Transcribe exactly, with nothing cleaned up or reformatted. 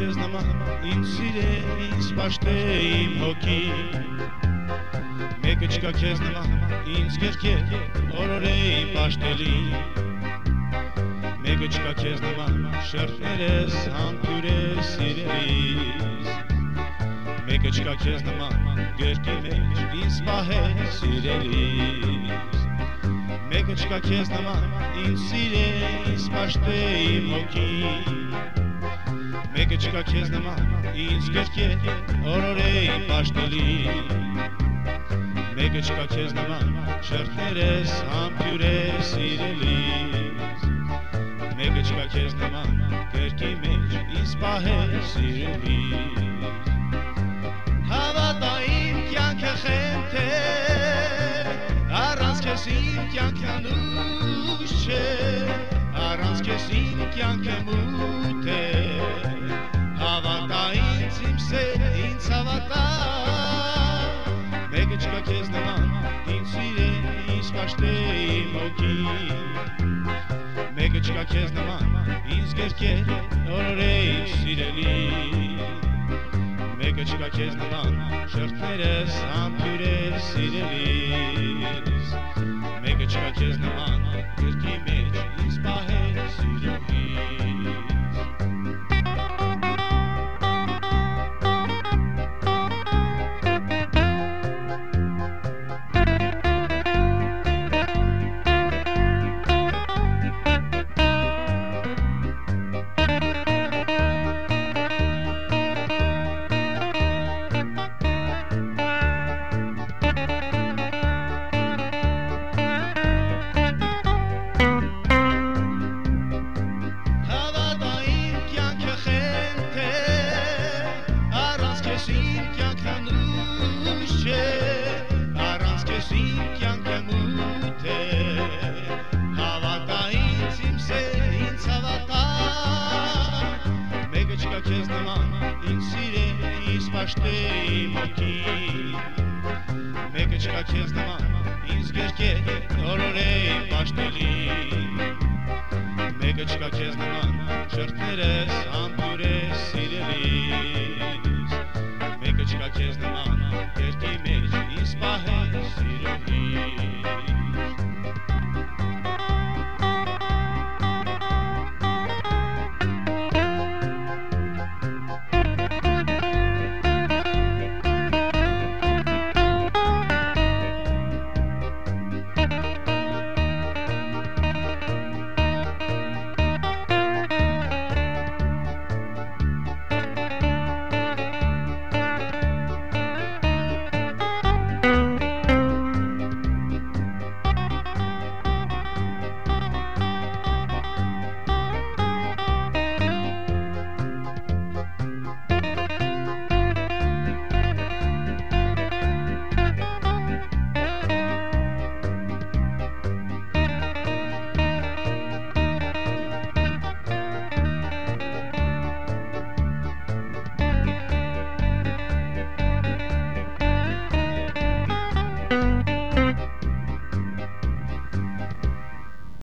քեզ նման ինձ սիրել, ինձ պաշտել իմ հոգին Մեկը չկա քեզ նման ինձ կերկել, օրորեի պաշտելի Մեկը չկա քեզ նման շերտներես համբուրես սիրելիս Մեկը չկա քեզ նման գրկի մեջ ինձ պահել սիրելիս Մեկը չկա քեզ նման ինձ սիրել, ինձ պաշտել իմ հոգին Մեկը չկա քեզ նման ինձ կերկել, օրորեի պաշտելի Մեկը չկա քեզ նման շերտներես համբուրես սիրելիս Մեկը չկա քեզ նման գրկի մեջ ինձ պահել սիրելիս Հավատա իմ կյանքը խենթել Առանց քեզ իմ կյանքը անուշ չէ Առանց քեզ իմ կյանքը մութ է Հավատա ինձ իմ սեր, ինձ հավատա Մեկը չկա քեզ նման ինձ սիրել, ինձ պաշտել իմ հոգին Մեկը չկա քեզ նման ինձ կերկել, օրորեի սիրելիս Մեկը չկա քեզ նման շերտներս համբուրել սիրելիս Մեկը չկա քեզ նման գրկի մեջ ինձ պահել սիրելիս Մեկը չկա քեզ նման ինձ կերկել, օրորեի պաշտելի Մեկը չկա քեզ նման շերտները